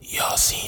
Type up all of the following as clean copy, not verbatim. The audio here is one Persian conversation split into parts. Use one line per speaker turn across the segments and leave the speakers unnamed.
یاسین.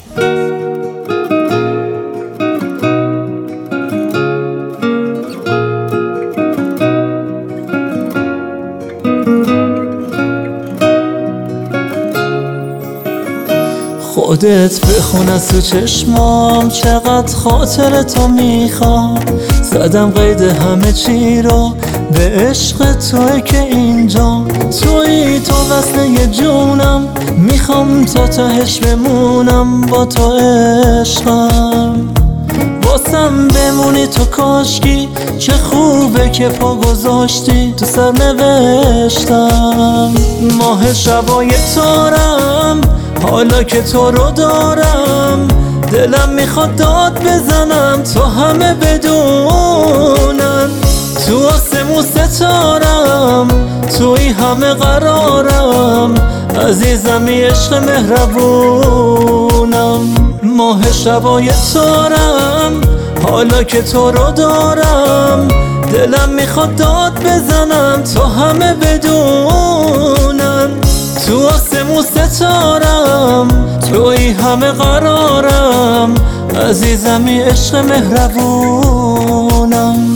خودت بخون از تو چشمام، چقدر خاطر تو میخوام. زدم قید همه چی رو، به عشق توی که اینجا. توی تو وصله جونم، میخوام تا تهش بمونم. با تو عشقم واسم بمونی تو، کاشکی چه خوبه که پا گذاشتی تو سرنوشتم. ماه شبای تارم، حالا که تو رو دارم دلم میخواد داد بزنم تا همه بدونن. تو آسمون ستارم، توی همه قرارم، عزیزمی عشق مهربونم. ماه شبای تارم، حالا که تو رو دارم دلم میخواد داد بزنم تا همه بدونن. تو آسمون ستارم، توی همه قرارم، عزیزمی عشق مهربونم.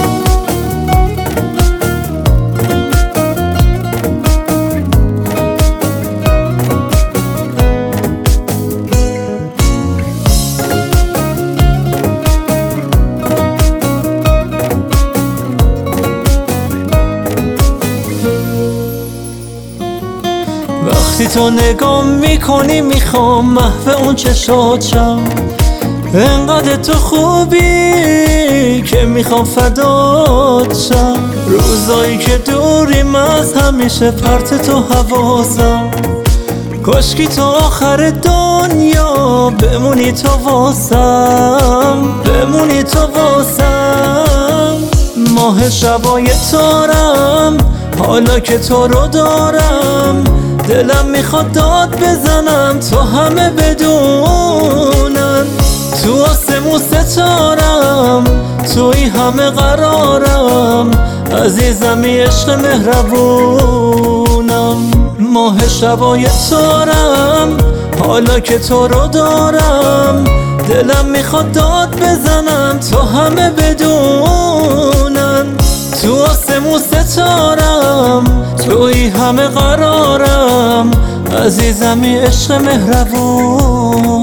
وقتی تو نگاه میکنی میخوام محو اون چشات شم. انقدر تو خوبی که میخوام فدات شم. روزایی که دوریم از همیشه پرت تو حواسم. کاشکی تو آخر دنیا بمونی تو واسم، بمونی تو واسم. ماه شبای تارم، حالا که تو رو دارم دلم میخواد داد بزنم تا همه بدونن. تو آسمون ستارم، توی همه قرارم، عزیزمی عشق مهربونم. ماه شبای تارم، حالا که تو رو دارم دلم میخواد داد بزنم تا همه بدونن. تو آسمون ستارم، توی همه قرارم، عزیزمی عشق مهربون.